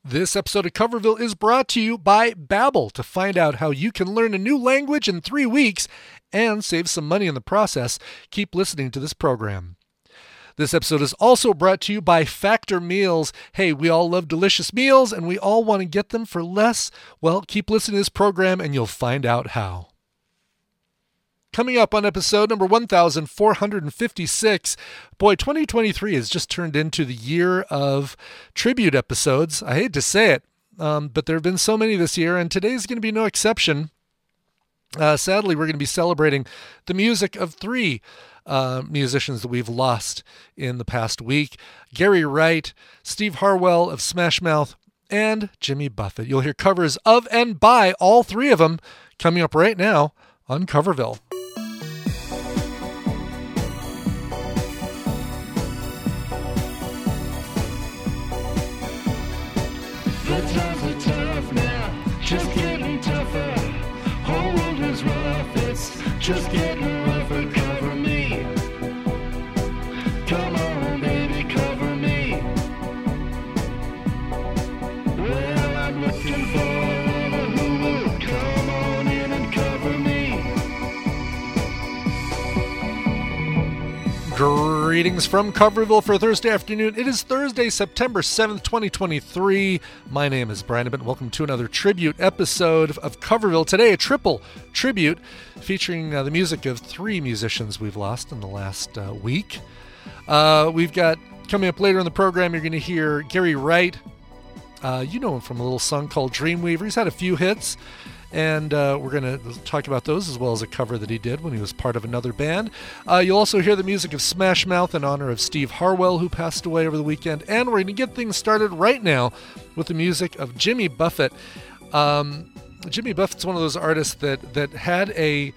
This episode of Coverville is brought to you by Babbel. To find out how you can learn a new language in 3 weeks and save some money in the process, keep listening to this program. This episode is also brought to you by Factor Meals. Hey, we all love delicious meals and we all want to get them for less. Well, keep listening to this program and you'll find out how. Coming up on episode number 1456, boy, 2023 has just turned into the year of tribute episodes. I hate to say it, but there have been so many this year, and today's going to be no exception. Sadly, we're going to be celebrating the music of 3 musicians that we've lost in the past week. Gary Wright, Steve Harwell of Smash Mouth, and Jimmy Buffett. You'll hear covers of and by all 3 of them coming up right now on Coverville. The times are tough now, just getting tougher. Whole world is rough, it's just getting rougher. Cover me. Come on, baby, cover me. Well, I'm looking for a lover who will come on in and cover me. Greetings from Coverville for Thursday afternoon. It is Thursday, September 7th, 2023. My name is Brian Abbott. Welcome to another tribute episode of Coverville. Today, a triple tribute featuring the music of 3 musicians we've lost in the last week. We've got, coming up later in the program, you're going to hear Gary Wright. You know him from a little song called Dreamweaver. He's had a few hits. And we're going to talk about those as well as a cover that he did when he was part of another band. You'll also hear the music of Smash Mouth in honor of Steve Harwell, who passed away over the weekend. And we're going to get things started right now with the music of Jimmy Buffett. Jimmy Buffett's one of those artists that had a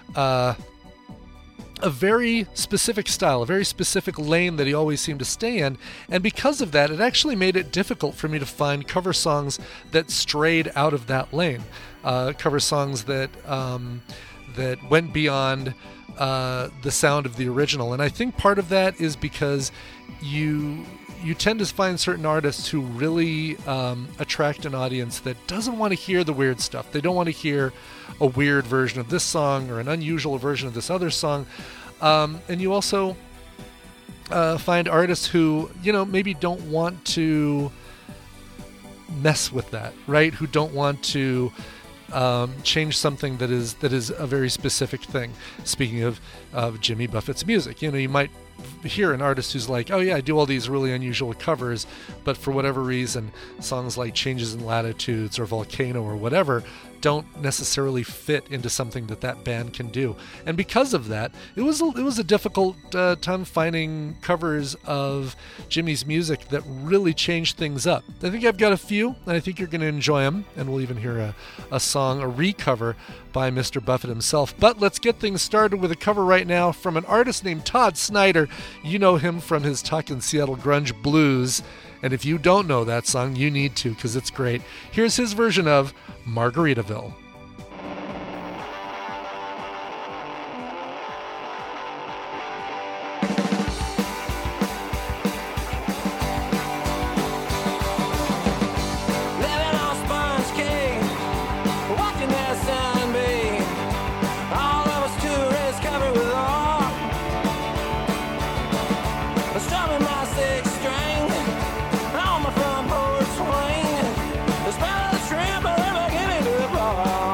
very specific style, a very specific lane that he always seemed to stay in. And because of that, it actually made it difficult for me to find cover songs that strayed out of that lane. Cover songs that went beyond the sound of the original. And I think part of that is because you tend to find certain artists who really attract an audience that doesn't want to hear the weird stuff. They don't want to hear a weird version of this song or an unusual version of this other song. And you also find artists who, maybe don't want to mess with that, right? Who don't want to change something that is a very specific thing. Speaking of Jimmy Buffett's music, you might hear an artist who's like, oh yeah, I do all these really unusual covers, but for whatever reason, songs like Changes in Latitudes or Volcano or whatever don't necessarily fit into something that band can do. And because of that, it was a difficult time finding covers of Jimmy's music that really changed things up. I think I've got a few, and I think you're going to enjoy them, and we'll even hear a song, a recover by Mr. Buffett himself. But let's get things started with a cover right now from an artist named Todd Snyder. You know him from his Talkin' Seattle Grunge Blues, and if you don't know that song, you need to, because it's great. Here's his version of Margaritaville. Shrimp, I'll never give it to the bar.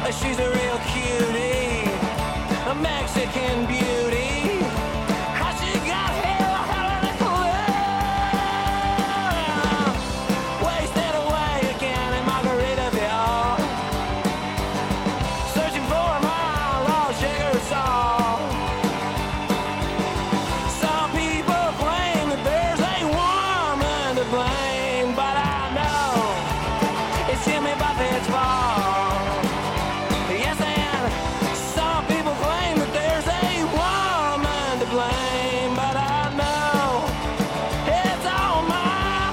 Well, she's a real cutie, a Mexican beauty. How she got here, I haven't a clue. Wasted away again in Margaritaville, searching for my lost sugar soul. Some people claim that there's a woman to blame, but I know it's Jimmy Buffett's fault. Yes, and some people claim that there's a woman to blame, but I know it's all my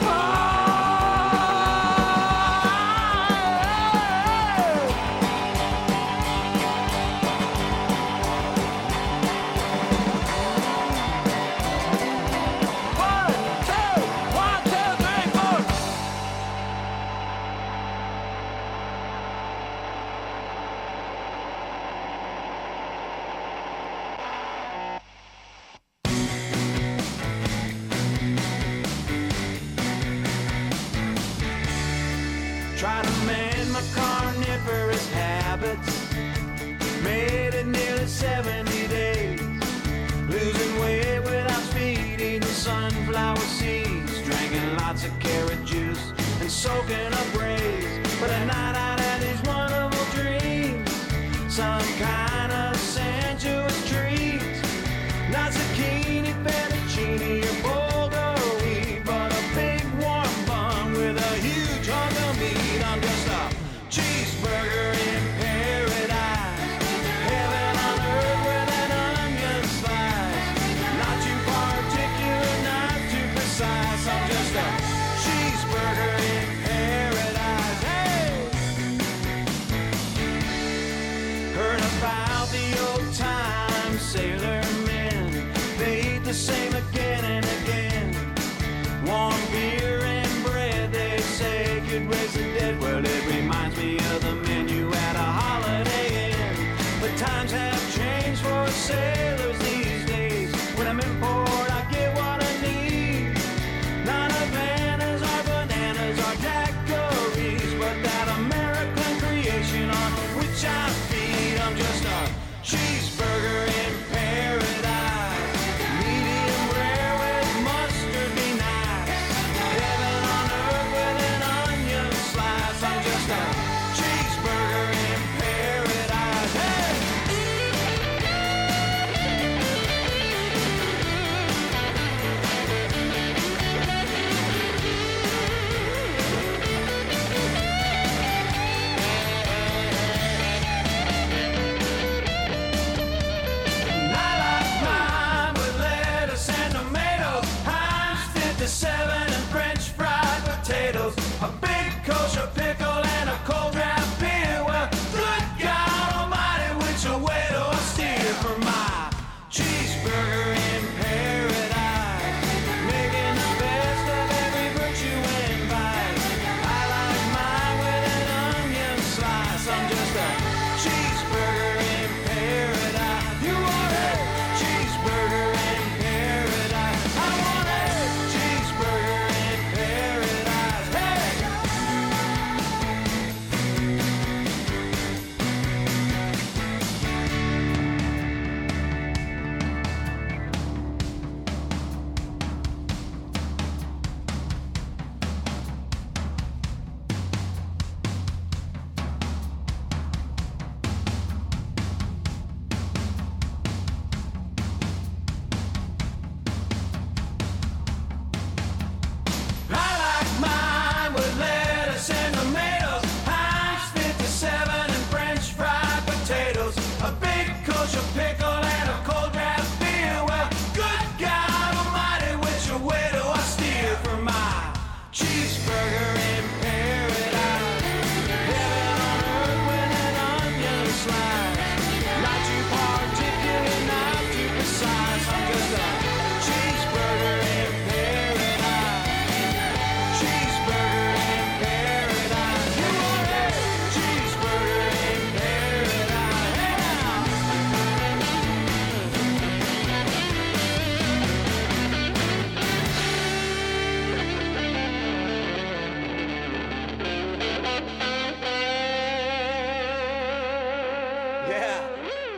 fault. 1, 2, 3, 4. Try to mend my carnivorous habits. Made it nearly 70 days. Losing weight without feeding the sunflower seeds. Drinking lots of carrot juice and soaking up rays. But at night I'd have these wonderful dreams. Some kind of sensuous treat. Not zucchini, fettuccine, or bulgari, but a big warm bun with a huge hunk of meat. I'm just a cheeseburger in paradise. Heaven on earth with an onion slice. Not too particular, not too precise. I'm just a cheeseburger in paradise. Hey! Heard about the old time sailor men. They eat the same again and again. Warm beer and bread, they say, could raise the dead. Well, it reminds me of the menu at a Holiday Inn. But times have changed for sailors these days. When I'm in port, I get what I need. Not Havanas or bananas or daiquiris, but that American creation on which I feed. I'm just a cheeseburger in paradise. Medium rare with mustard be nice. Heaven on earth with an onion slice. I'm just a cheeseburger in paradise. Hey! Yeah.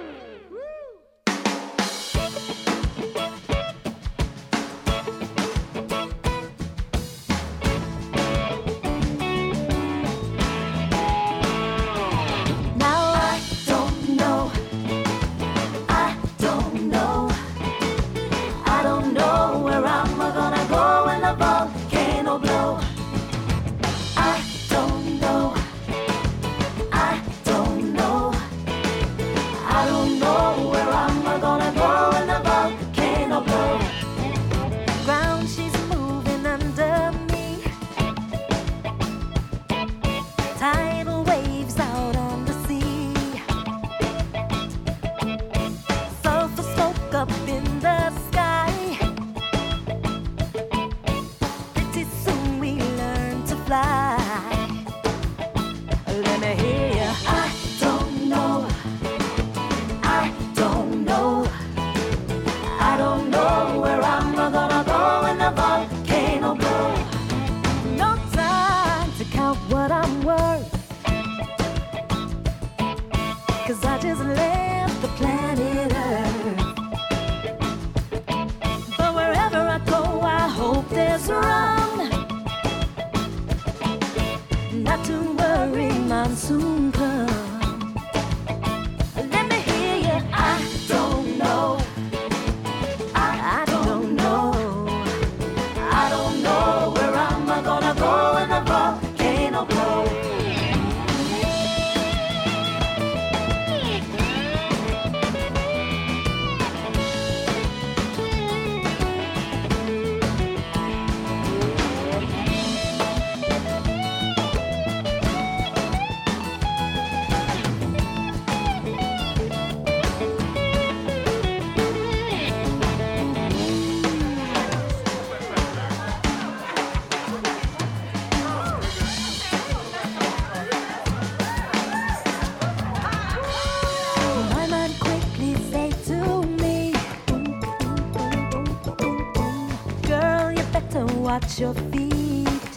Watch your feet,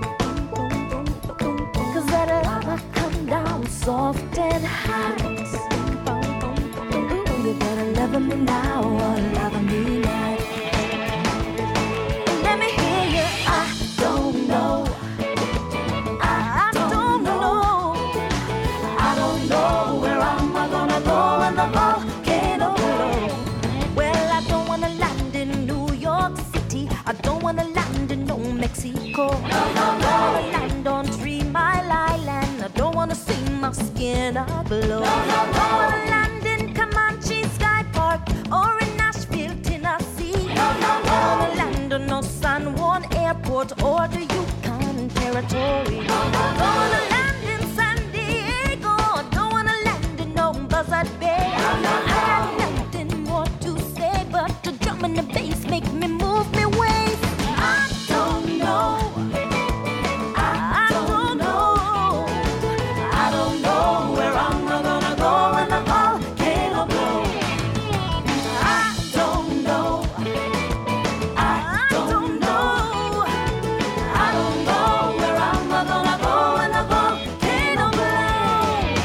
'cause that lava come down soft and hot. Ooh, you better love me now or love me not. Let me hear you. I don't know. I don't know. I don't know where I'm gonna go when the volcano blows. Well, I don't wanna land in New York City. I don't wanna land in no Mexico. I don't wanna land on 3 Mile Island. I don't wanna see my skin aglow. I don't wanna land in Comanche Sky Park or in Nashville, Tennessee. I don't wanna land on no San Juan Airport or the Yukon Territory. I don't wanna land in San Diego. I don't wanna land in no Buzzard Bay. I got nothing more to say, but the drum and the bass make me move me ways. I don't know. I don't know. I don't know where I'm gonna go when the volcano blows. I don't know. I don't know. I don't know where I'm gonna go when the volcano blows.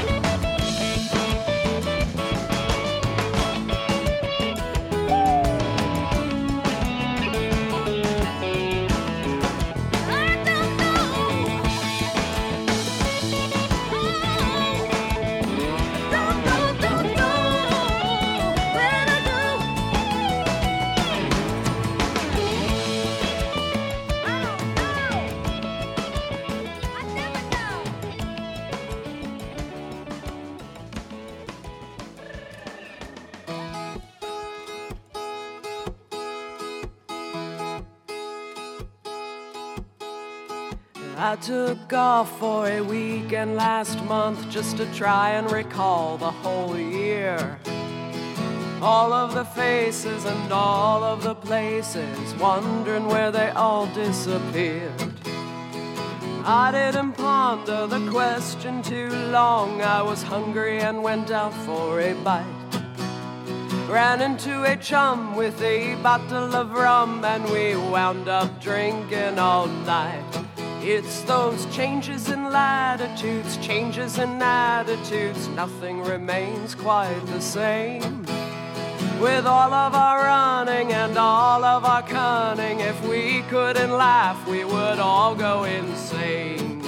I took off for a weekend last month just to try and recall the whole year. All of the faces and all of the places, wondering where they all disappeared. I didn't ponder the question too long. I was hungry and went out for a bite. Ran into a chum with a bottle of rum, and we wound up drinking all night. It's those changes in latitudes, changes in attitudes, nothing remains quite the same. With all of our running and all of our cunning, if we couldn't laugh, we would all go insane.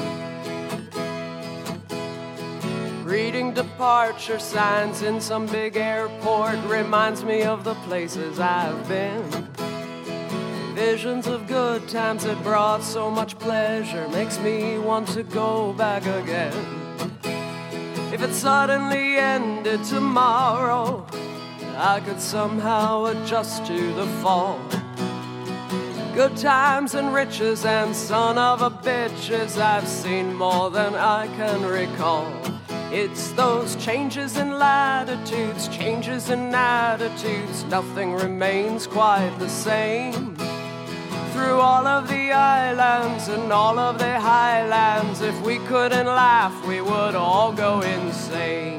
Reading departure signs in some big airport reminds me of the places I've been. Visions of good times that brought so much pleasure makes me want to go back again. If it suddenly ended tomorrow, I could somehow adjust to the fall. Good times and riches and son of a bitches, I've seen more than I can recall. It's those changes in latitudes, changes in attitudes, nothing remains quite the same. Through all of the islands and all of the highlands, if we couldn't laugh, we would all go insane.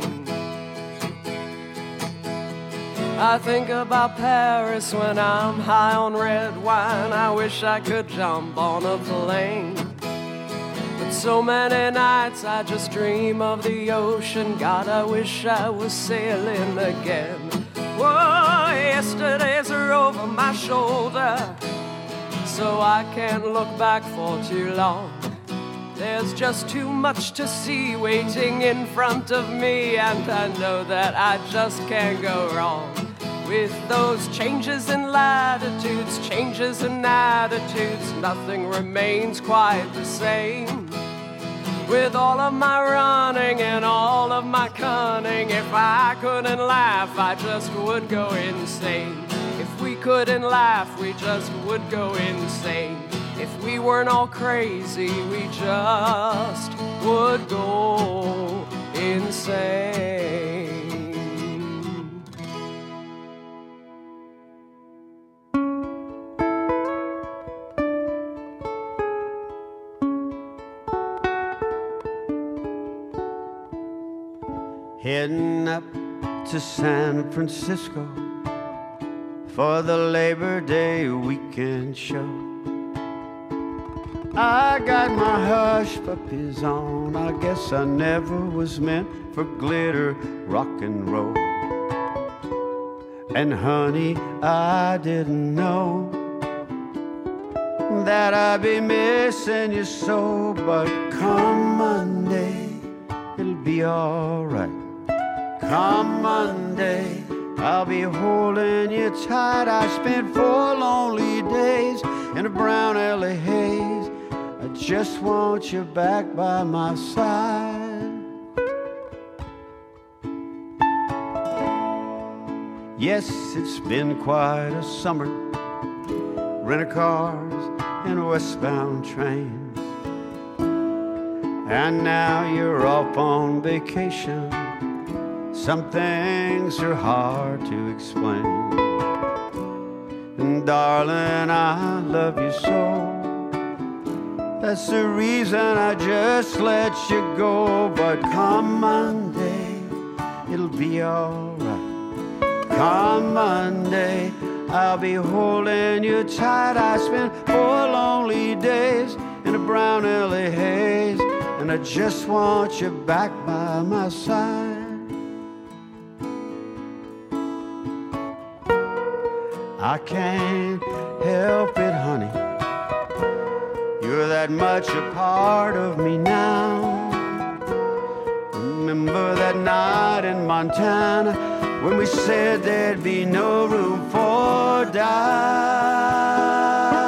I think about Paris when I'm high on red wine. I wish I could jump on a plane. But so many nights I just dream of the ocean. God, I wish I was sailing again. Whoa, yesterdays are over my shoulder, so I can't look back for too long. There's just too much to see waiting in front of me, and I know that I just can't go wrong. With those changes in latitudes, changes in attitudes, nothing remains quite the same. With all of my running and all of my cunning, if I couldn't laugh, I just would go insane. If we couldn't laugh, we just would go insane. If we weren't all crazy, we just would go insane. Heading up to San Francisco for the Labor Day weekend show. I got my hush puppies on. I guess I never was meant for glitter rock and roll. And honey, I didn't know that I'd be missing you so. But come Monday, it'll be alright. Come Monday, I'll be holding you tight. I spent 4 lonely days in a brown LA haze. I just want you back by my side. Yes, it's been quite a summer, rental cars and westbound trains. And now you're off on vacation. Some things are hard to explain. And darling, I love you so. That's the reason I just let you go. But come Monday, it'll be alright. Come Monday, I'll be holding you tight. I spent 4 lonely days in a brown LA haze, and I just want you back by my side. I can't help it, honey. You're that much a part of me now. Remember that night in Montana when we said there'd be no room for doubt.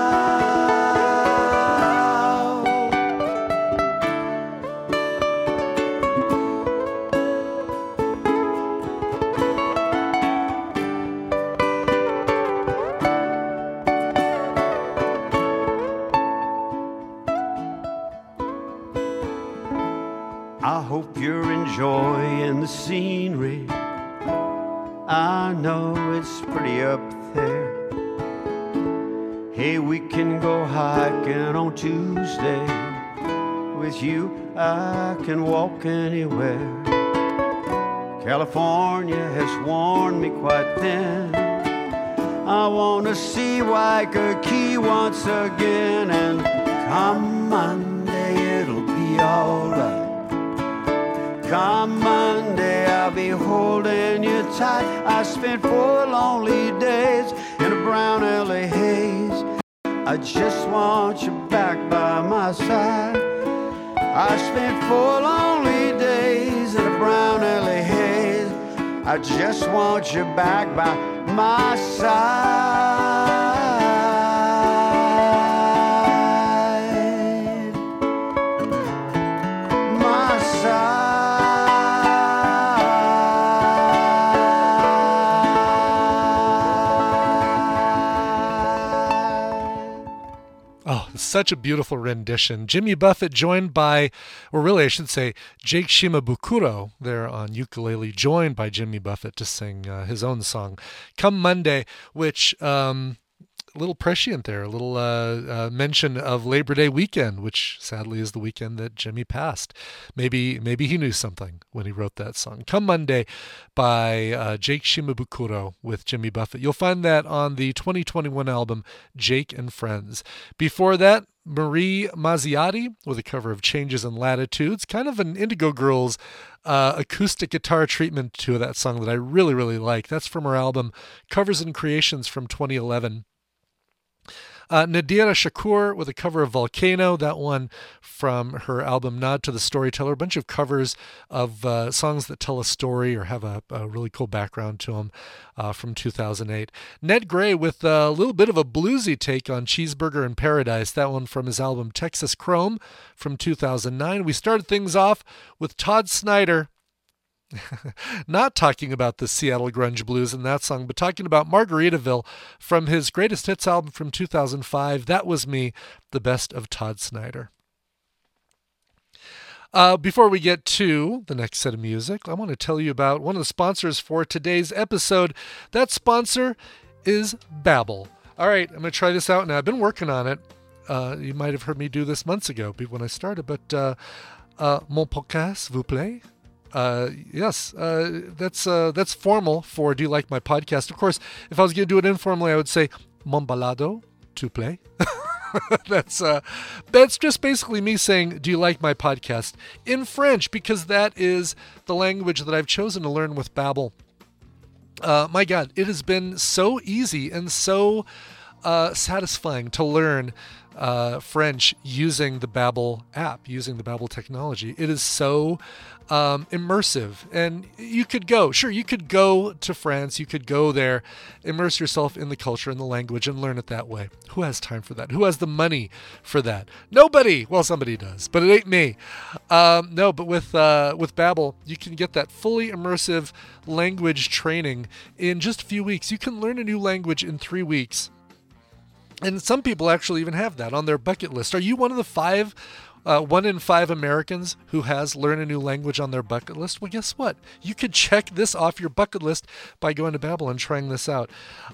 I hope you're enjoying the scenery. I know it's pretty up there. Hey, we can go hiking on Tuesday. With you, I can walk anywhere. California has worn me quite thin. I want to see Waikiki once again. And come on, be alright. Come Monday, I'll be holding you tight. I spent 4 lonely days in a brown LA haze. I just want you back by my side. I spent 4 lonely days in a brown LA haze. I just want you back by my side. My side. Oh, such a beautiful rendition. Jimmy Buffett joined by, or really I should say, Jake Shimabukuro there on ukulele, joined by Jimmy Buffett to sing his own song, Come Monday, which, a little prescient there, a little mention of Labor Day weekend, which sadly is the weekend that Jimmy passed. Maybe he knew something when he wrote that song. Come Monday by Jake Shimabukuro with Jimmy Buffett. You'll find that on the 2021 album Jake and Friends. Before that, Marie Mazziati with a cover of Changes in Latitudes, kind of an Indigo Girls acoustic guitar treatment to that song that I really, really like. That's from her album Covers and Creations from 2011. Nadira Shakur with a cover of Volcano, that one from her album Nod to the Storyteller, a bunch of covers of songs that tell a story or have a really cool background to them from 2008. Ned Gray with a little bit of a bluesy take on Cheeseburger in Paradise, that one from his album Texas Chrome from 2009. We started things off with Todd Snyder, not talking about the Seattle grunge blues in that song, but talking about Margaritaville from his greatest hits album from 2005. That Was Me, the best of Todd Snyder. Before we get to the next set of music, I want to tell you about one of the sponsors for today's episode. That sponsor is Babbel. All right, I'm going to try this out now. I've been working on it. You might have heard me do this months ago when I started, but mon podcast, vous plaît? Yes, that's formal for Do You Like My Podcast? Of course, if I was going to do it informally, I would say mon balado, tu play. That's just basically me saying, do you like my podcast? In French, because that is the language that I've chosen to learn with Babbel. My God, it has been so easy and so satisfying to learn French using the Babbel app, using the Babbel technology. It is so immersive, and you could go to France, you could go there, immerse yourself in the culture and the language and learn it that way. Who has time for that? Who has the money for that? Nobody. Well, somebody does, but it ain't me. No, but with Babbel, you can get that fully immersive language training in just a few weeks. You can learn a new language in 3 weeks. And some people actually even have that on their bucket list. Are you one of the 1 in 5 Americans who has learn a new language on their bucket list? Well, guess what? You could check this off your bucket list by going to Babbel and trying this out.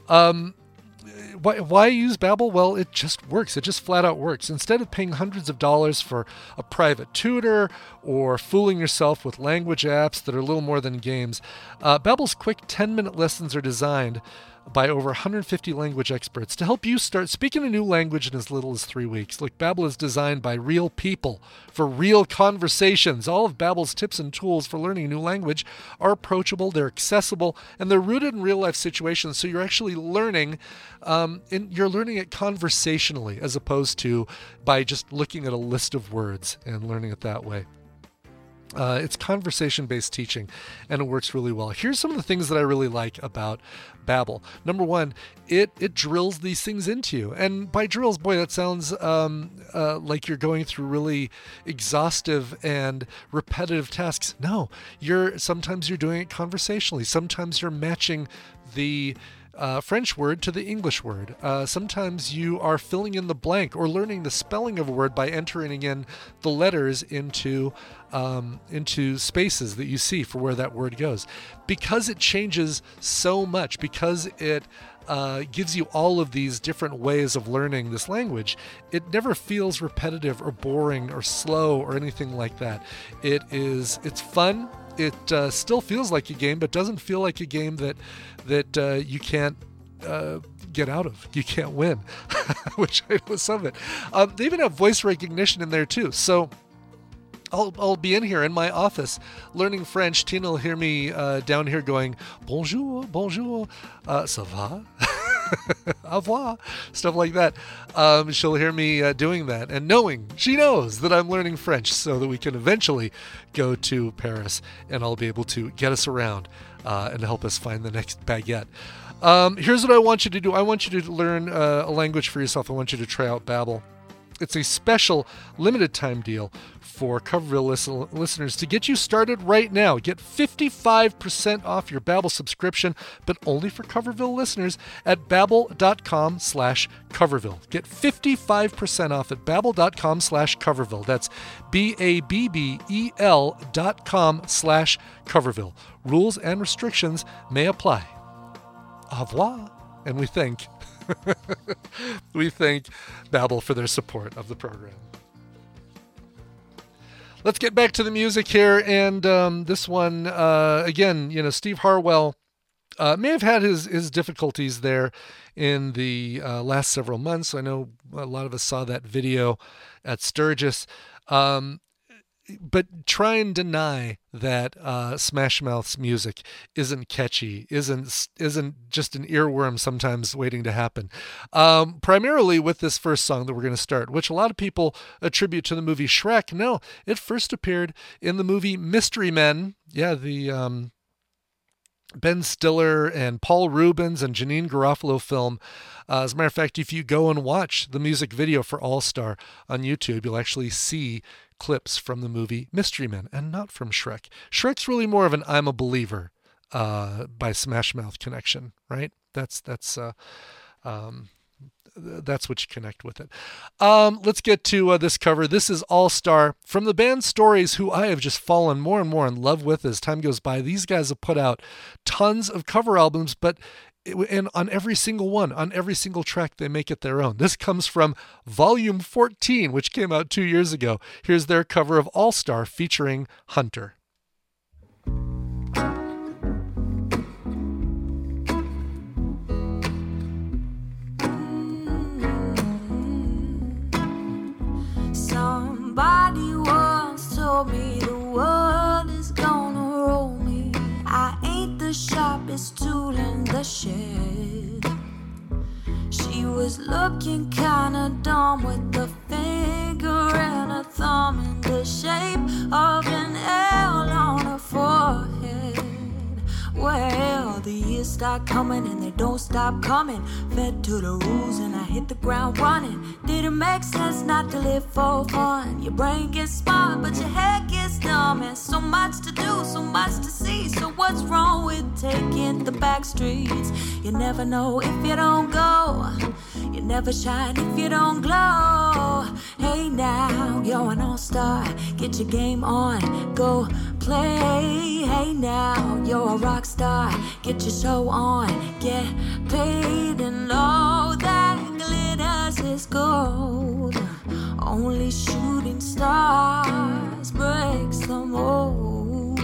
Why use Babbel? Well, it just works. It just flat out works. Instead of paying hundreds of dollars for a private tutor or fooling yourself with language apps that are little more than games, Babbel's quick 10-minute lessons are designed by over 150 language experts to help you start speaking a new language in as little as 3 weeks. Look, Babbel is designed by real people for real conversations. All of Babbel's tips and tools for learning a new language are approachable, they're accessible, and they're rooted in real-life situations, so you're actually learning, you're learning it conversationally as opposed to by just looking at a list of words and learning it that way. It's conversation-based teaching, and it works really well. Here's some of the things that I really like about Babbel. Number one, it drills these things into you. And by drills, boy, that sounds like you're going through really exhaustive and repetitive tasks. No, sometimes you're doing it conversationally. Sometimes you're matching the French word to the English word. Sometimes you are filling in the blank or learning the spelling of a word by entering in the letters into spaces that you see for where that word goes. Because it changes so much, because it gives you all of these different ways of learning this language, it never feels repetitive or boring or slow or anything like that. It's fun. It still feels like a game, but doesn't feel like a game that you can't get out of. You can't win, which I know some of it. They even have voice recognition in there too. So I'll be in here in my office learning French. Tina will hear me down here going, bonjour, bonjour, ça va? Au revoir, stuff like that. She'll hear me doing that and she knows that I'm learning French so that we can eventually go to Paris and I'll be able to get us around and help us find the next baguette. Here's what I want you to do. I want you to learn a language for yourself. I want you to try out Babbel. It's a special limited time deal for Coverville listeners to get you started right now. Get 55% off your Babbel subscription, but only for Coverville listeners at babbel.com/Coverville. Get 55% off at babbel.com/Coverville. That's BABBEL.com/Coverville. Rules and restrictions may apply. Au revoir. And we thank Babbel for their support of the program. Let's get back to the music here, and this one, again, Steve Harwell may have had his difficulties there in the last several months. I know a lot of us saw that video at Sturgis. But try and deny that Smash Mouth's music isn't catchy, isn't just an earworm sometimes waiting to happen. Primarily with this first song that we're going to start, which a lot of people attribute to the movie Shrek. No, it first appeared in the movie Mystery Men. Yeah, the Ben Stiller and Paul Rubens and Janine Garofalo film. As a matter of fact, if you go and watch the music video for All Star on YouTube, you'll actually see clips from the movie Mystery Men and not from Shrek. Shrek's really more of an I'm a Believer by Smash Mouth connection, right? That's what you connect with it. Let's get to this cover. This is All Star from the band Stories, who I have just fallen more and more in love with as time goes by. These guys have put out tons of cover albums, and on every single one, on every single track, they make it their own. This comes from Volume 14, which came out 2 years ago. Here's their cover of All Star featuring Hunter. Somebody once told me the world is gonna roll me. I ain't the sharpest tool in the shed. She was looking kinda dumb with a finger and a thumb in the shape of an L on her forehead. Well, the years start coming and they don't stop coming. Fed to the rules and I hit the ground running. Didn't make sense not to live for fun. Your brain gets smart but your head gets dumb. And so much to do, so much to see. So what's wrong with taking the back streets? You never know if you don't go. You never shine if you don't glow. Hey now, you're an all-star. Get your game on, go play. Hey now, you're a rock star. Get your show on, get paid. And all that glitters is gold. Only shooting stars breaks the mold.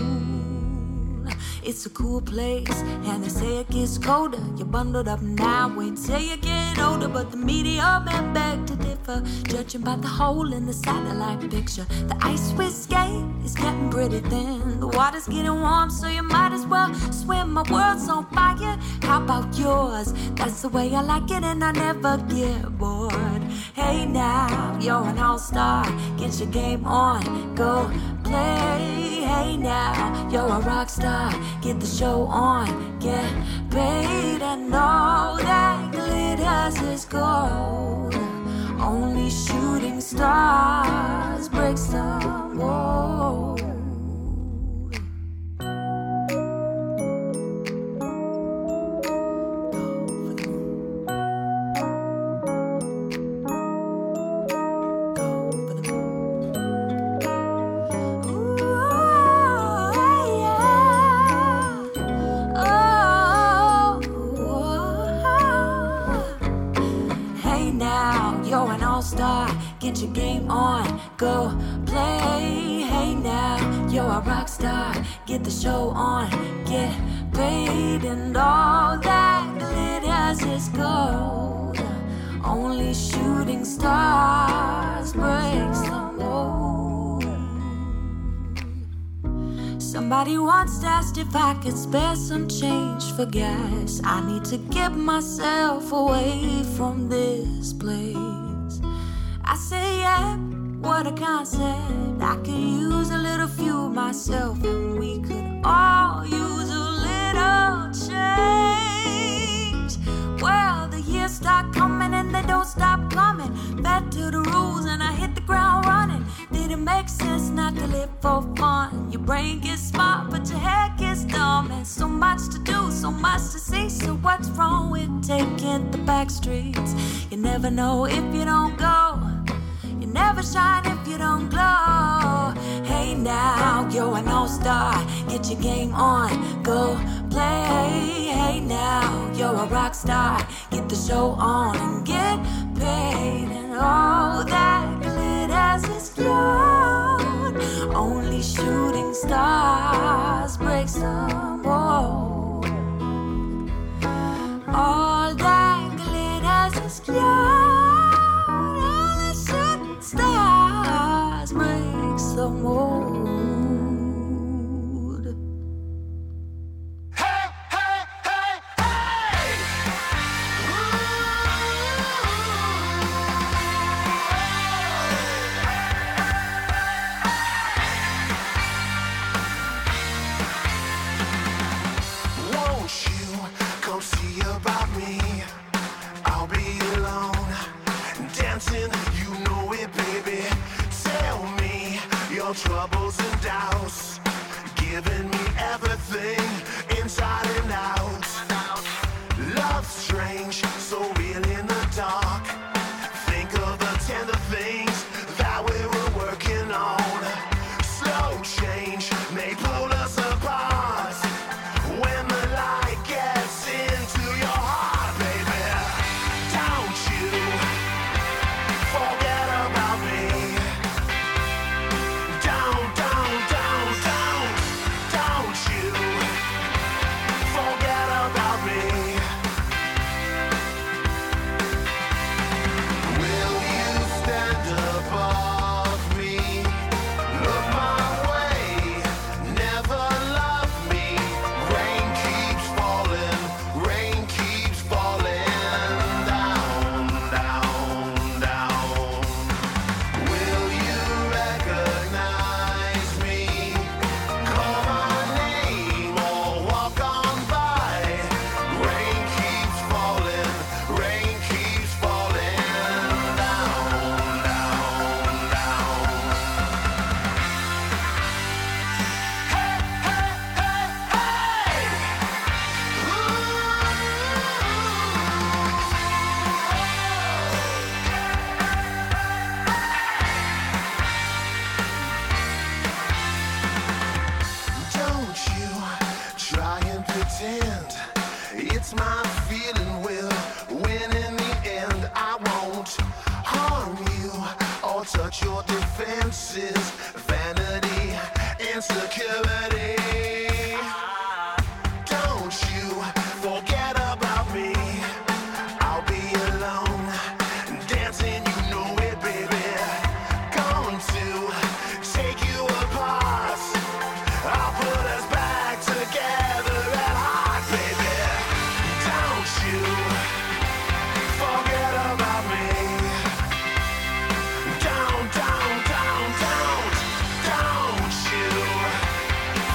It's a cool place, and they say it gets colder. You're bundled up now, wait till you get older. But the media men beg to differ, judging by the hole in the satellite picture. The ice we skate is getting pretty thin. The water's getting warm, so you might as well swim. My world's on fire, how about yours? That's the way I like it, and I never get bored. Hey now, you're an all-star. Get your game on, go play. Hey now, you're a rock star. Get the show on, get paid. And all that glitters is gold. Only shooting stars breaks the mold. Star, get your game on, go play. Hey now, you're a rock star. Get the show on, get paid. And all that glitters is gold. Only shooting stars breaks the mold. Somebody once asked if I could spare some change for gas. I need to get myself away from this place. I say, yeah, what a concept. I could use a little fuel myself, and we could all use a little change. Well, the years start coming and they don't stop coming. Back to the rules and I hit the ground running. Didn't make sense not to live for fun. Your brain gets smart but your head gets dumb. And so much to do, so much to see. So what's wrong with taking the back streets? You never know if you don't go. You never shine if you don't glow. Hey now, you're an all-star. Get your game on, go play. Hey now, you're a rock star. Get the show on and get paid. And all that glitters is gold. Only shooting stars breaks the mold. All that glitters is gold. Only shooting stars breaks the mold. Troubles and doubts, giving me everything inside and out. Love's strange, so real in the dark. Think of the tender things that we were working on. Slow change may pull us apart. When the light gets into your heart, baby, don't you forget about me. It's my feeling will win in the end. I won't harm you or touch your defenses. Vanity, insecurity. Don't you forget about me. I'll be alone, dancing, you know it, baby. Going to take you apart. I'll put us back together at heart, baby. Don't you forget about me. Don't you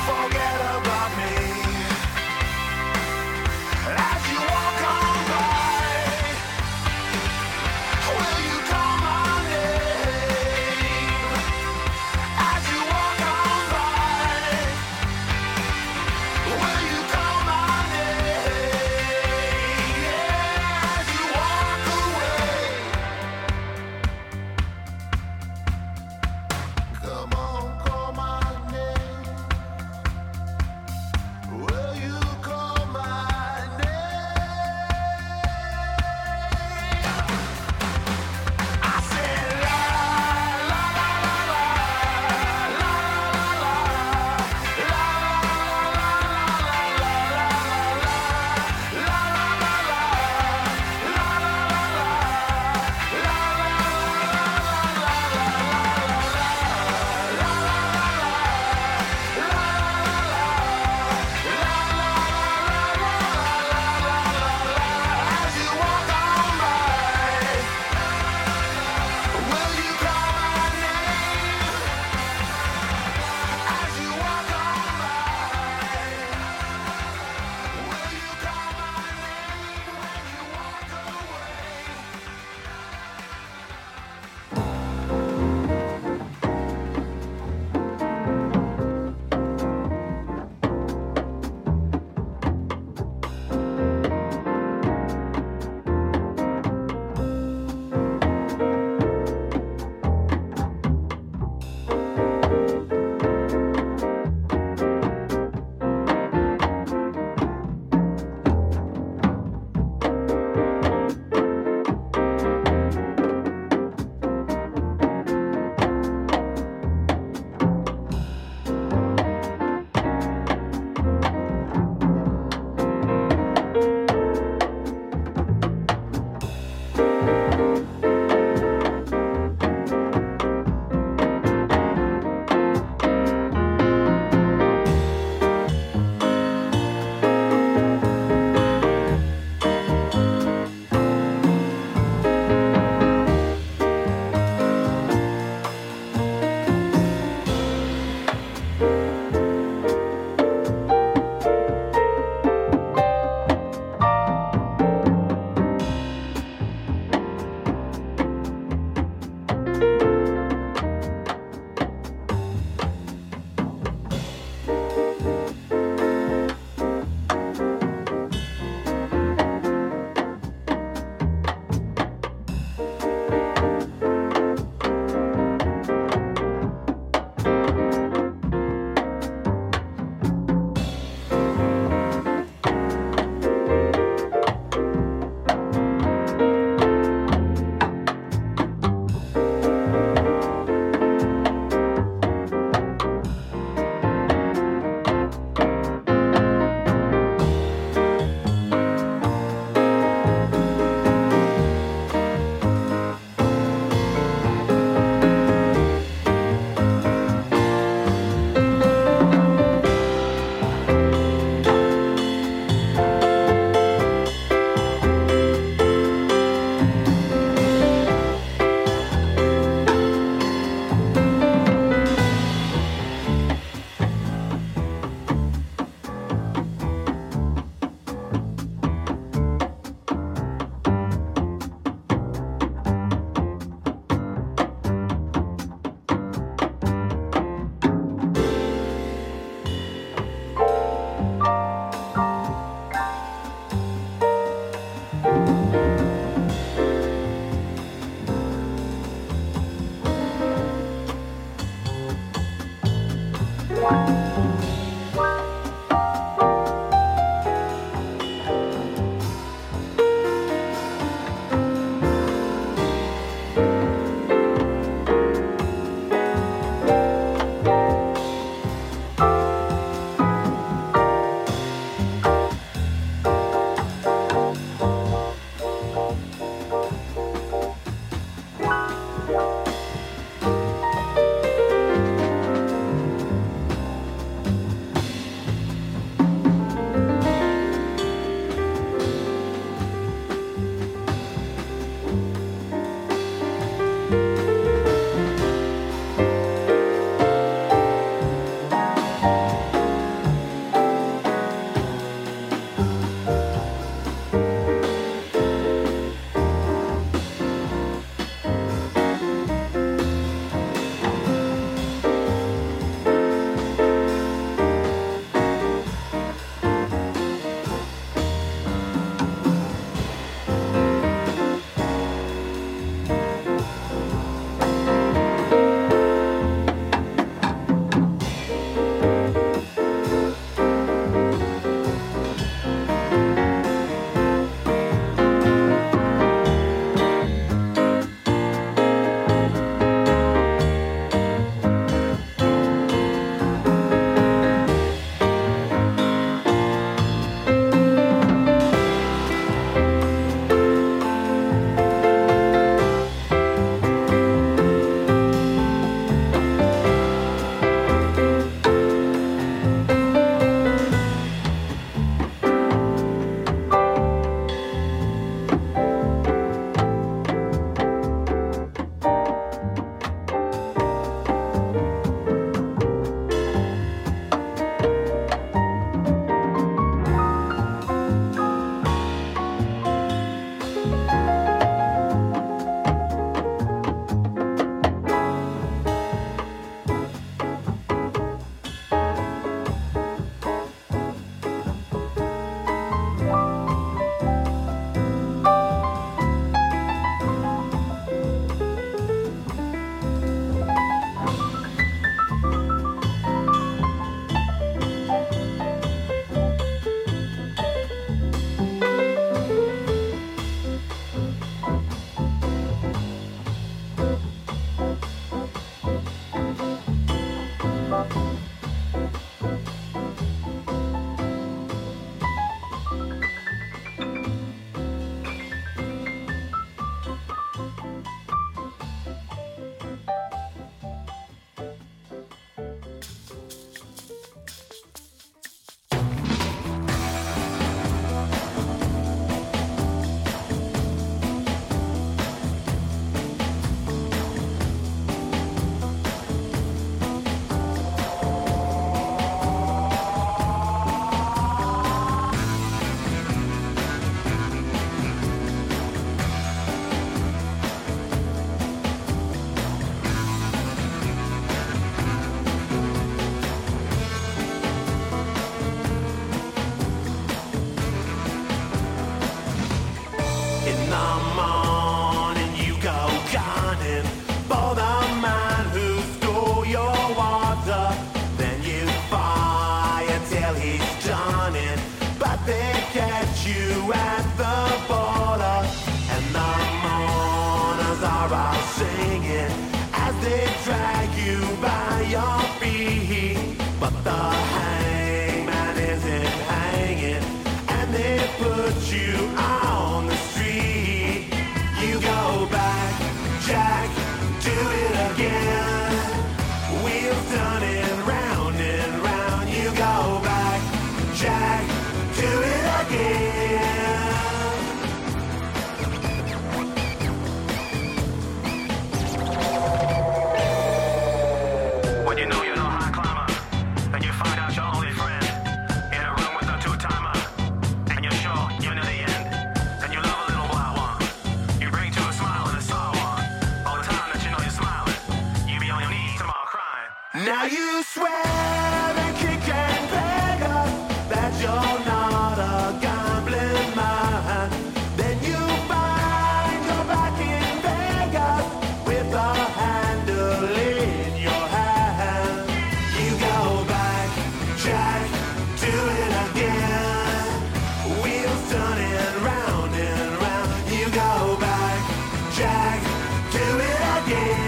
they catch you at the border, and the mourners are all singing as they drag you by your feet. But the hangman isn't hanging, and they put you on the street. You go back, Jack, do it again. Wheels turning round and round. You go back, Jack, do it again. When you know you're no high climber, and you find out you're only friend in a room with a two-timer, and you're sure you're near the end, and you love a little wild one. You bring to a smile and a sour one. All the time that you know you're smiling, you be on your knees tomorrow crying. Now you swear and kick and beg us that you're not a gambling man. Then you find you're back in Vegas with a handle in your hand. You go back, Jack, do it again. Wheels turning round and round. You go back, Jack, do it again.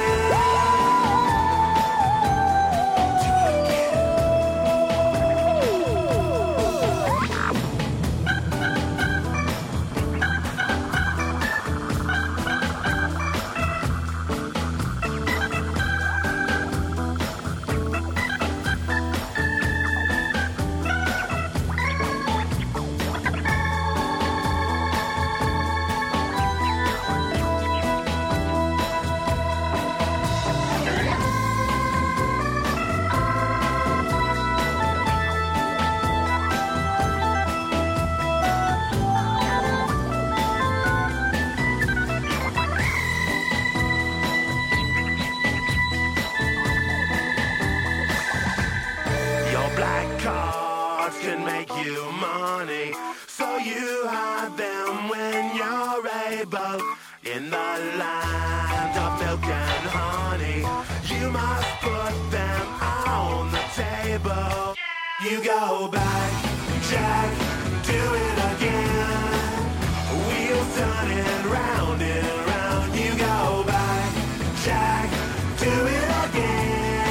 Your black cards can make you money, so you hide them when you're able. In the land of milk and honey, you must put them on the table. You go back, Jack, do it again. Wheels turning round and round. You go back, Jack, do it again.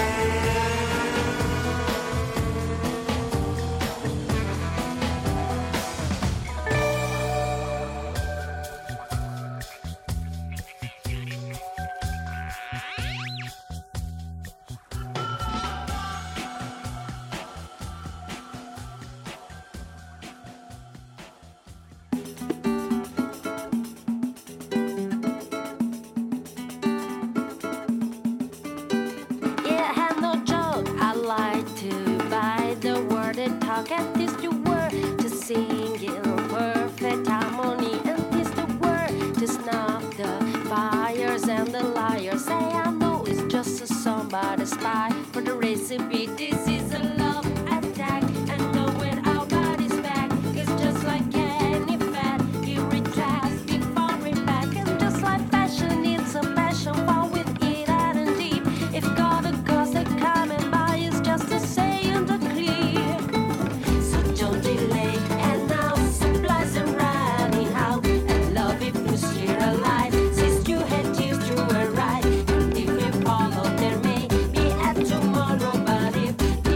Yeah, I have no joke. I like to buy the word and talk and teach the word to sing in perfect harmony and teach the word to snuff the fires and the liars. Say I know it's just a somebody's spy for the recipe. This is a love attack, and know when our body's back, it's just like any fat. You retract before we back, and just like fashion, it's a passion for with it out and deep. If God a cause that coming by is just to say in the clear. So don't delay, and now supplies are running out. And love if you share a life, since you had used to a right. And if you follow, there may be a tomorrow. But if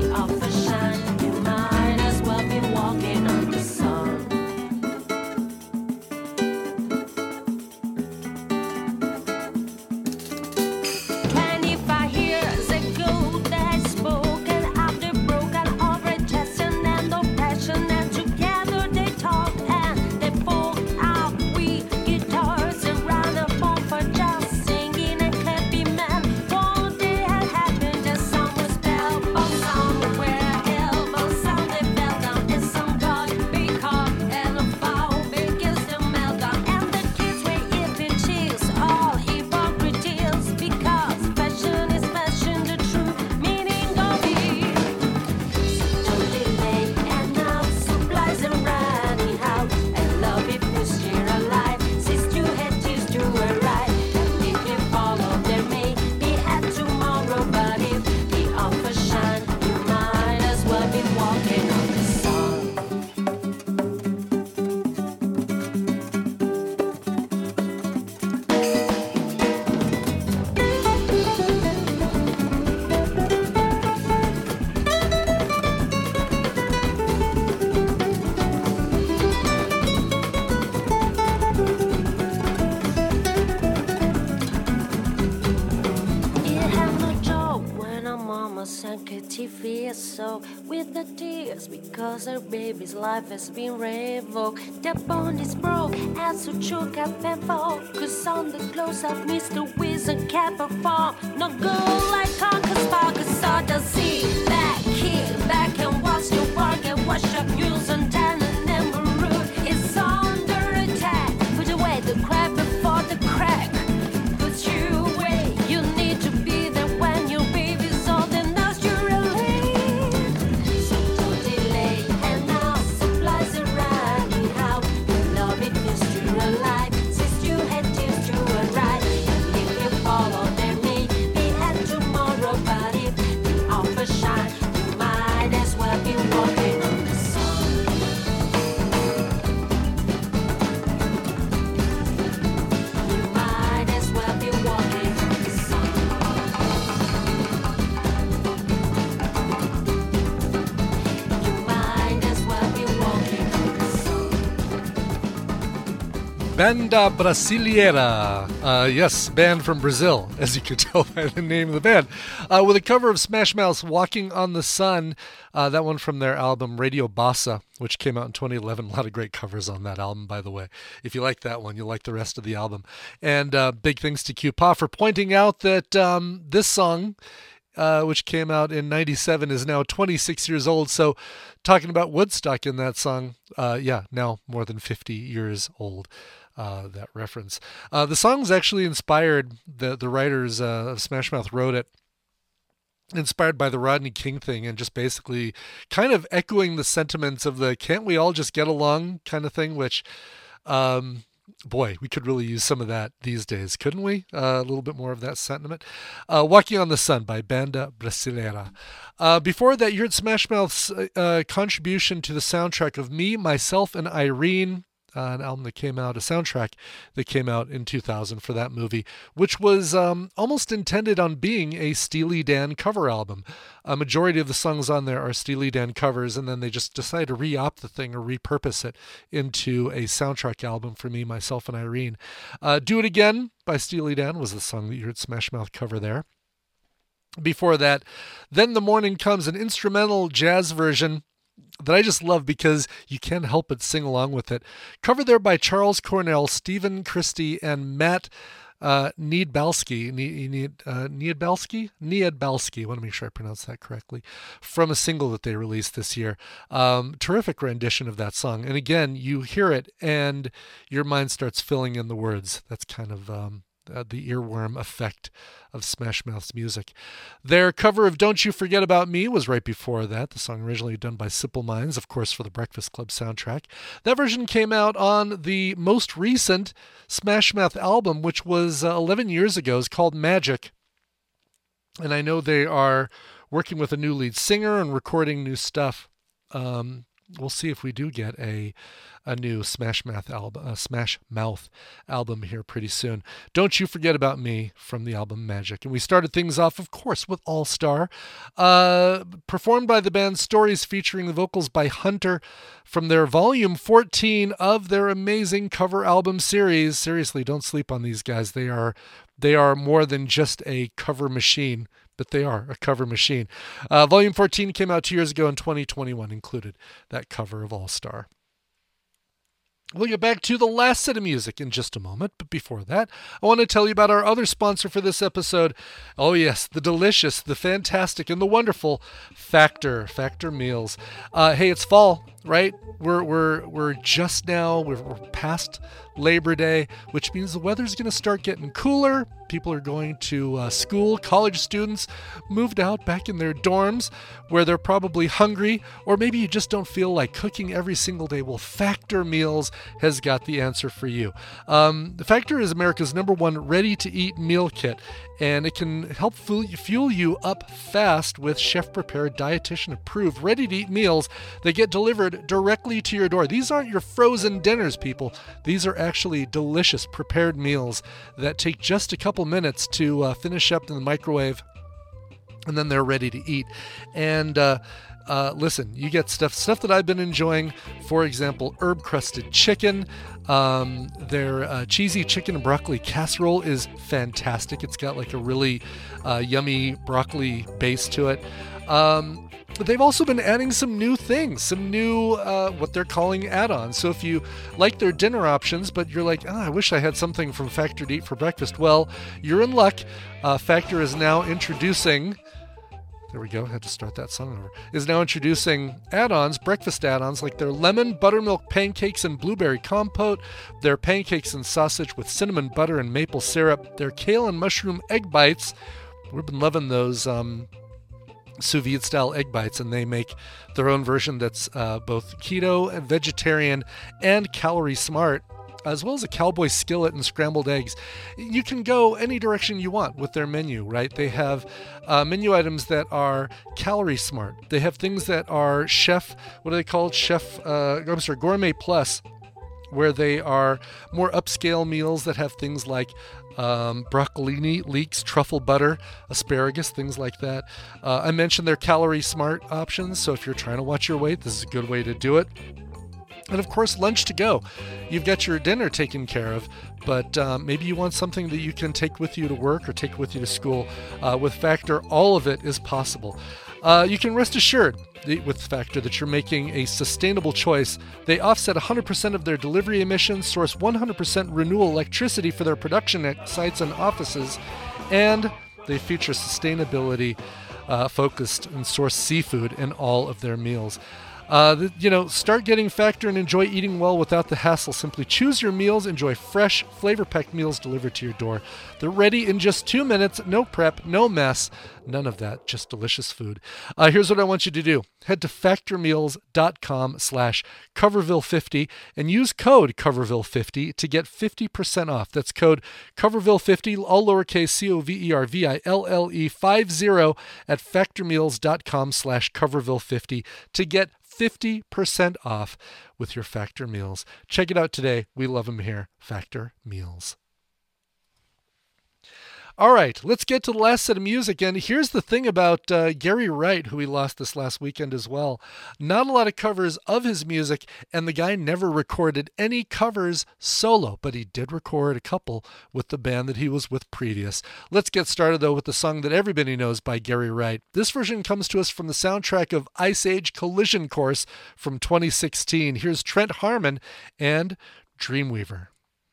That's because her baby's life has been revoked. The bond is broke, as to choke up and fall. Cause on the close up, Mr. Wizard can't perform. No good like Conquer's Park, cause all the sea. Kick back and watch the work and watch the news and turn and never root. It's under attack. Put away the crap before the crack. Put you away. You need to be there when your baby's old and that's your relief. So don't delay. And now supplies are running out. Your love it is true alive. Since you had tears to arrive. And if you follow their need, be at tomorrow. But if you offer shine, might as well be walking on the sun. You might as well be walking on the sun. You might as well be walking on the sun. Banda Brasileira. Yes, band from Brazil, as you could tell by the name of the band. With a cover of Smash Mouth's Walking on the Sun. That one from their album Radio Bossa, which came out in 2011. A lot of great covers on that album, by the way. If you like that one, you'll like the rest of the album. And big thanks to Q Pa for pointing out that this song, which came out in 97, is now 26 years old. So talking about Woodstock in that song, now more than 50 years old. That reference. The song's actually inspired, the writers of Smash Mouth wrote it, inspired by the Rodney King thing and just basically kind of echoing the sentiments of the can't we all just get along kind of thing, which, boy, we could really use some of that these days, couldn't we? A little bit more of that sentiment. Walking on the Sun by Banda Brasileira. Before that, you heard Smash Mouth's contribution to the soundtrack of Me, Myself, and Irene, an album that came out, a soundtrack that came out in 2000 for that movie, which was almost intended on being a Steely Dan cover album. A majority of the songs on there are Steely Dan covers, and then they just decided to re-op the thing or repurpose it into a soundtrack album for Me, Myself, and Irene. Do It Again by Steely Dan was the song that you heard Smash Mouth cover there. Before that, Then the Morning Comes, an instrumental jazz version that I just love because you can't help but sing along with it. Covered there by Charles Cornell, Stephen Christie, and Matt Niedbalski. Niedbalski. I want to make sure I pronounce that correctly. From a single that they released this year. Terrific rendition of that song. And again, you hear it and your mind starts filling in the words. That's kind of the earworm effect of Smash Mouth's music. Their cover of Don't You Forget About Me was right before that, the song originally done by Simple Minds, of course, for the Breakfast Club soundtrack. That version came out on the most recent Smash Mouth album, which was 11 years ago. It's called Magic. And I know they are working with a new lead singer and recording new stuff. We'll see if we do get a new Smash Mouth album here pretty soon. Don't You Forget About Me from the album Magic. And we started things off, of course, with All Star, performed by the band Stories, featuring the vocals by Hunter from their volume 14 of their amazing cover album series. Seriously, don't sleep on these guys. They are more than just a cover machine, but they are a cover machine. Volume 14 came out 2 years ago in 2021, included that cover of All Star. We'll get back to the last set of music in just a moment, but before that, I want to tell you about our other sponsor for this episode. Oh yes, the delicious, the fantastic, and the wonderful Factor Meals. Hey, it's fall, right? We're just now, we're past Labor Day, which means the weather's going to start getting cooler. People are going to school. College students moved out back in their dorms where they're probably hungry, or maybe you just don't feel like cooking every single day. Well, Factor Meals has got the answer for you. The Factor is America's #1 ready-to-eat meal kit, and it can help fuel you up fast with chef-prepared, dietitian-approved, ready-to-eat meals that get delivered directly to your door. These aren't your frozen dinners, people. These are actually delicious, prepared meals that take just a couple minutes to finish up in the microwave, and then they're ready to eat. And listen, you get stuff that I've been enjoying. For example, herb-crusted chicken. Their cheesy chicken and broccoli casserole is fantastic. It's got like a really yummy broccoli base to it. But they've also been adding some new things, some new, what they're calling add-ons. So if you like their dinner options, but you're like, I wish I had something from Factor to eat for breakfast, well, you're in luck. Factor is now introducing... There we go. Had to start that song over. Is now introducing add-ons, breakfast add-ons, like their lemon buttermilk pancakes and blueberry compote, their pancakes and sausage with cinnamon butter and maple syrup, their kale and mushroom egg bites. We've been loving those sous vide style egg bites, and they make their own version that's both keto and vegetarian and calorie smart, as well as a cowboy skillet and scrambled eggs. You can go any direction you want with their menu, right? They have menu items that are calorie smart. They have things that are Gourmet Plus, where they are more upscale meals that have things like broccolini, leeks, truffle butter, asparagus, things like that. I mentioned their calorie smart options, so if you're trying to watch your weight, this is a good way to do it. And of course, lunch to go. You've got your dinner taken care of, but maybe you want something that you can take with you to work or take with you to school. With Factor, all of it is possible. You can rest assured with Factor that you're making a sustainable choice. They offset 100% of their delivery emissions, source 100% renewable electricity for their production sites and offices, and they feature sustainability focused and source seafood in all of their meals. Start getting Factor and enjoy eating well without the hassle. Simply choose your meals, enjoy fresh, flavor-packed meals delivered to your door. They're ready in just 2 minutes, no prep, no mess, none of that, just delicious food. Here's what I want you to do. Head to factormeals.com/Coverville50 and use code Coverville50 to get 50% off. That's code Coverville50, all lowercase COVERVILLE50 at factormeals.com/Coverville50 to get 50% off with your Factor meals. Check it out today. We love them here. Factor Meals. All right, let's get to the last set of music. And here's the thing about Gary Wright, who we lost this last weekend as well. Not a lot of covers of his music, and the guy never recorded any covers solo, but he did record a couple with the band that he was with previous. Let's get started, though, with the song that everybody knows by Gary Wright. This version comes to us from the soundtrack of Ice Age Collision Course from 2016. Here's Trent Harmon and Dreamweaver.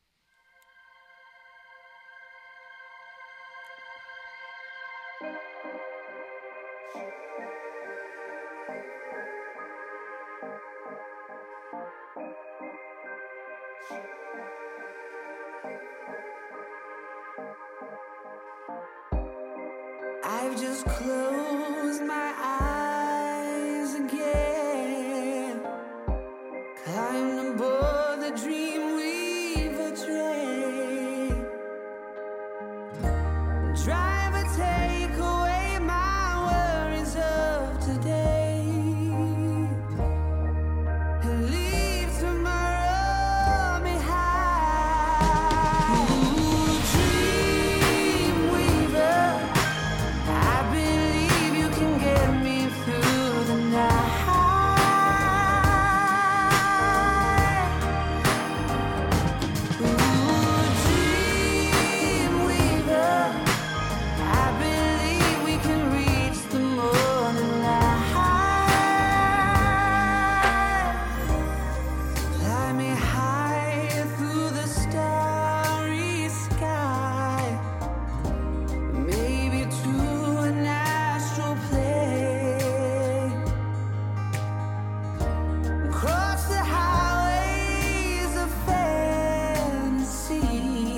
I've just closed my eyes again, climbed aboard the Dreamweaver train. Driver, take away my worries of today and leave tomorrow behind. Ooh, Dreamweaver, I believe you can get me through the night. Ooh, Dreamweaver, I believe we can reach the morning light. Fly me high through the starry sky, maybe to an astral plane. Cross the highways of fantasy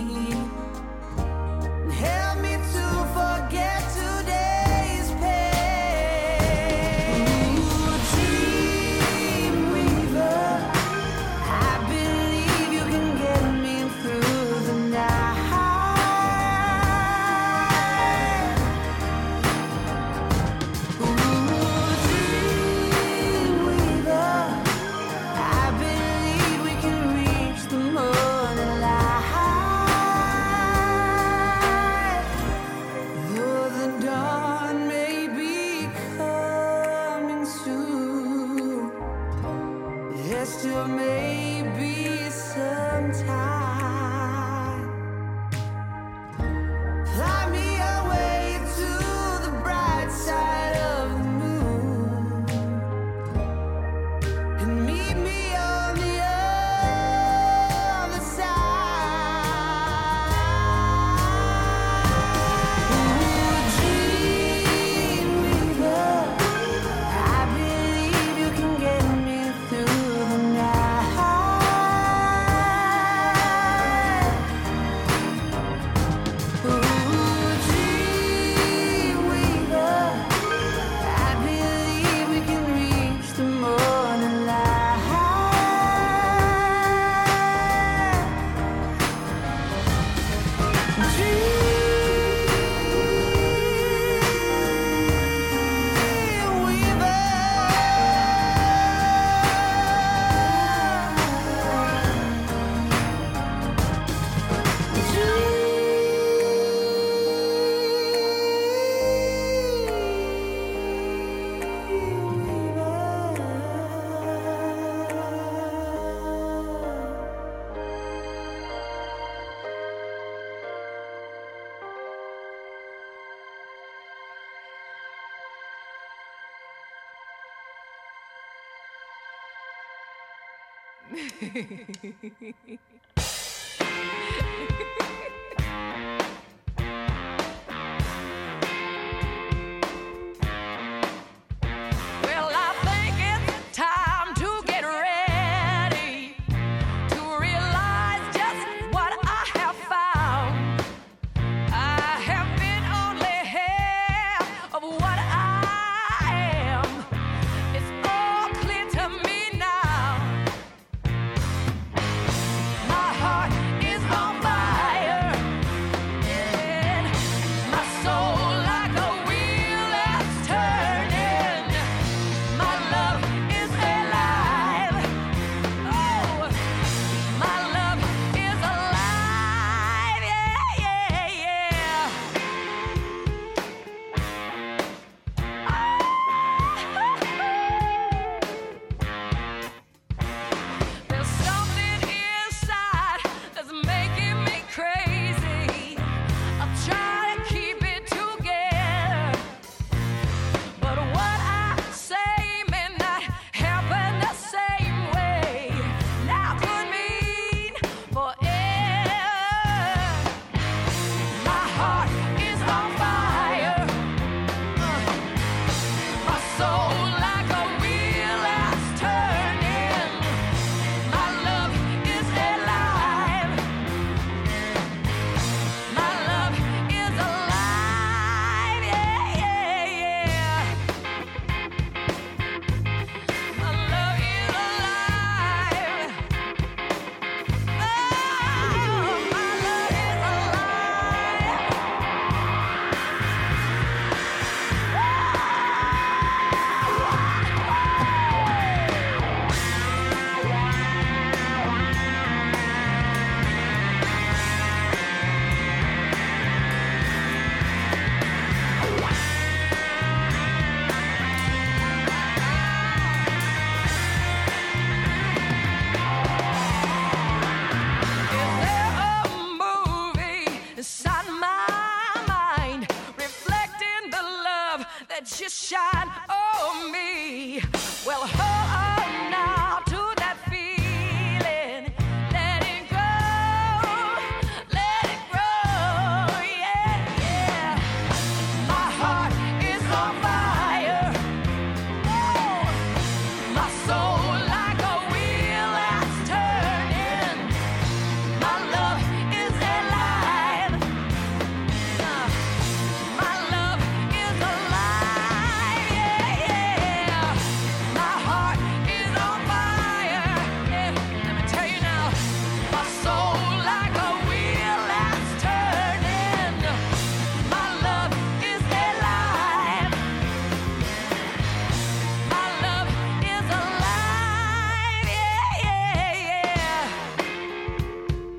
and help me to forget today's pain. Ooh, Dreamweaver, I believe you can get me through the night. Ooh, Dreamweaver, I believe we can reach the morning light. Though the dawn may be coming soon, there still may be some time. Fly me away to the bright side of the moon. Well, I think it's time to get ready to realize just what I have found. I have been only half of what I am. It's all clear to me now. My heart is on fire, and my soul like a wheel that's turning. My love is alive. Oh, my love is alive. Yeah, yeah, yeah. There's something inside that's making me crazy. I'm trying to keep it together, but what I say may not happen the same way. Now could mean forever. My heart is on fire. My soul like a wheel that's turning. My love is alive. My love is alive. Yeah, yeah, yeah. My love is alive. Oh, my love is alive. Is there a movie inside my mind reflecting the love that you shine on me? Well, hold on now to that feeling. Let it grow, yeah, yeah. My heart is on fire. Oh, my soul like a wheel that's turning. My love is alive. My love is alive. Yeah, yeah. My heart is on fire. Yeah. Let me tell you now. My soul like a wheel that's turning. My love is alive. My love is alive. Yeah, yeah, yeah.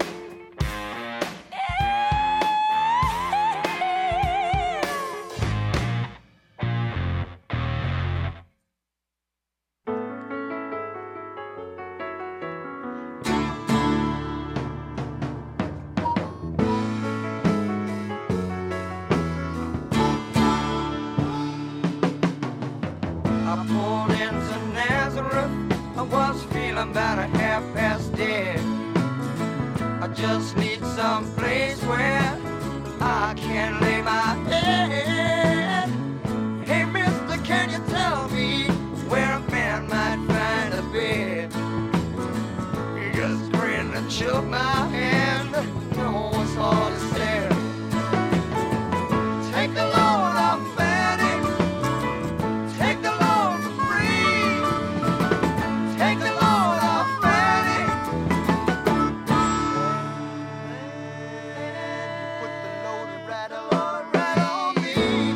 I pulled into Nazareth. I was feeling about a half past dead. I just need some place where I can lay my head. Hey, mister, can you tell me where a man might find a bed? He just grinned and shook my hand. No, it's all he said. Take the load off, Fanny. Take the load for free. Take the load off, Fanny. Put the load right on me.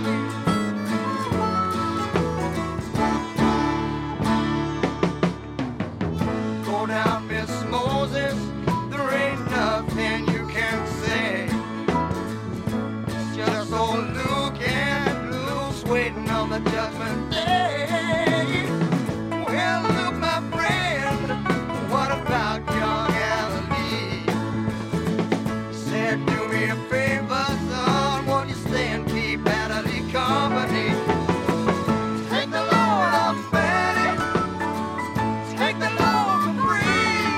Go down, Miss Moses. There ain't nothing you can say. It's just old Luke and Luke's waiting on the judgment day. Well, Luke, my friend, what about young Galilee? He said, do me a favor, son, won't you stay and keep Natalie company? Take the load off, Fanny. Take the load for free.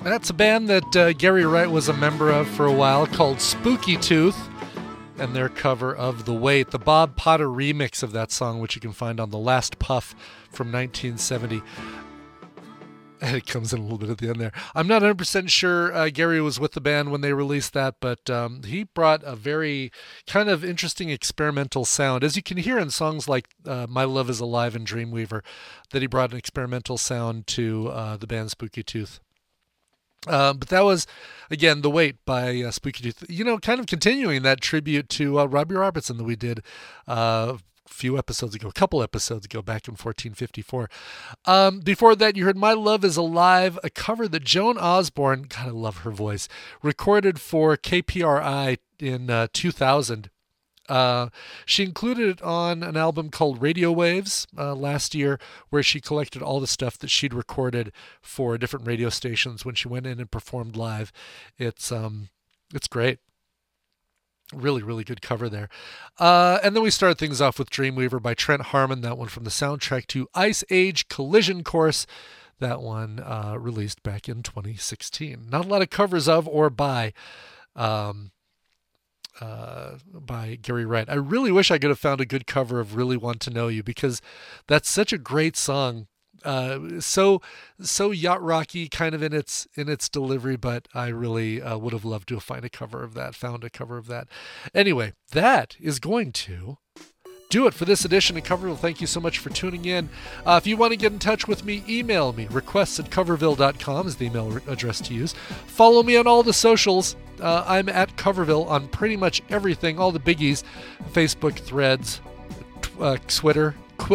That's a band that Gary Wright was a member of for a while called Spooky Tooth, and their cover of The Wait, the Bob Potter remix of that song, which you can find on The Last Puff from 1970. And it comes in a little bit at the end there. I'm not 100% sure Gary was with the band when they released that, but he brought a very kind of interesting experimental sound. As you can hear in songs like My Love Is Alive and Dreamweaver, that he brought an experimental sound to the band Spooky Tooth. But that was, again, The Wait by Spooky Tooth. You know, kind of continuing that tribute to Robbie Robertson that we did a couple episodes ago, back in 1454. Before that, you heard My Love Is Alive, a cover that Joan Osborne, God, I love her voice, recorded for KPRI in 2000. She included it on an album called Radio Waves last year, where she collected all the stuff that she'd recorded for different radio stations when she went in and performed live. It's great. Really, really good cover there. And then we started things off with Dreamweaver by Trent Harmon, that one from the soundtrack to Ice Age Collision Course. That one released back in 2016. Not a lot of covers of or by Gary Wright. I really wish I could have found a good cover of Really Want to Know You, because that's such a great song. So yacht rocky kind of in its delivery, but I really would have loved to have found a cover of that. Anyway, that is going to do it for this edition of Coverville. Thank you so much for tuning in. If you want to get in touch with me, email me. requests@coverville.com is the email address to use. Follow me on all the socials. I'm at Coverville on pretty much everything, all the biggies: Facebook, Threads, Twitter.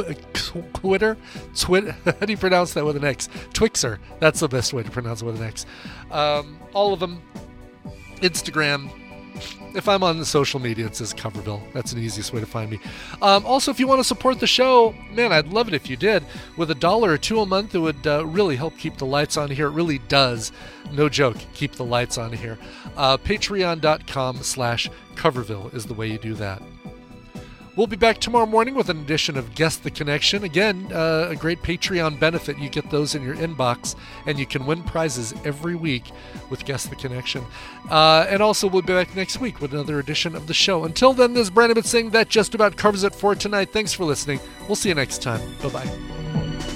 How do you pronounce that with an X? Twixer. That's the best way to pronounce it with an X. All of them. Instagram. If I'm on the social media, it says Coverville. That's an easiest way to find me. Also, if you want to support the show, man, I'd love it if you did. With $1 or $2 a month, it would really help keep the lights on here. It really does, no joke, keep the lights on here. Patreon.com/Coverville is the way you do that. We'll be back tomorrow morning with an edition of Guess the Connection. Again, a great Patreon benefit. You get those in your inbox, and you can win prizes every week with Guess the Connection. And also, we'll be back next week with another edition of the show. Until then, this is Brandon Bitsing. That just about covers it for tonight. Thanks for listening. We'll see you next time. Bye-bye.